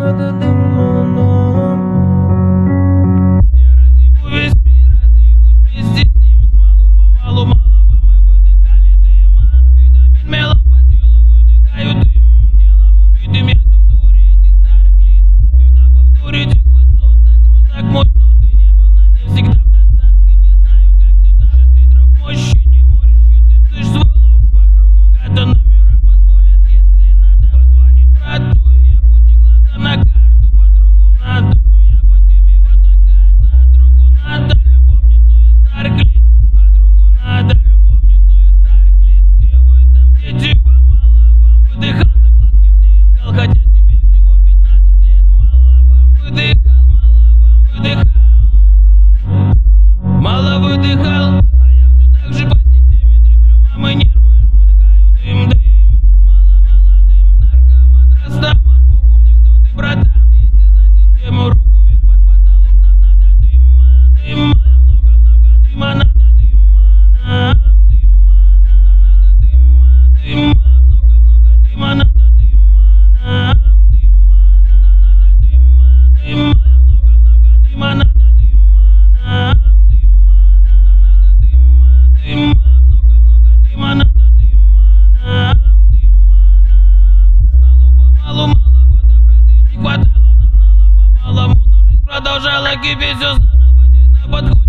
надо дыма нам. Я разъебу весь мир, разъебусь вместе с ним. Смолу помалу, малого мы выдыхали дым. Амфетамин мелом по телу выдыхаю дым. Телом убитым я все в туре этих старых лиц. Ты на повторе этих высот, так русак мой сот. Ты не был на дне всегда в достатке, не знаю как ты там. 6 литров мощи, не морщи, ты слышь сволок. По кругу гата номера позволят, если надо позвонить брату. Я пути глаза на карту, подругу надо. Но я по теме в атаката, а другу надо любовницу из старых лиц. А другу надо любовницу из старых лиц. Где вы там, дети, вам мало, вам выдыхал, закладки все искал, хотя тебе всего 15 лет. Мало вам выдыхал, мало вам выдыхал. Мало выдыхал, а я все так же по системе треплю мамы нервы. Выдыхаю дым, дым, мало дым. Наркоман, растаман, похуй мне кто ты, братан. Если за систему руку вверх под потолок, нам надо дыма, дыма. Много дыма, надо дыма нам, дыма нам. Нам надо дыма, дыма. Много дыма, надо дыма нам, дыма нам. Нам надо дыма, дыма. Много дыма, надо дыма нам, дыма нам. Нам надо дыма, дыма. Много дыма, надо дыма нам, дыма нам. Сналу помалу, малого доброты не хватало. Нам нало по-малому, но жизнь продолжала кипеть, все заново, день на подходе.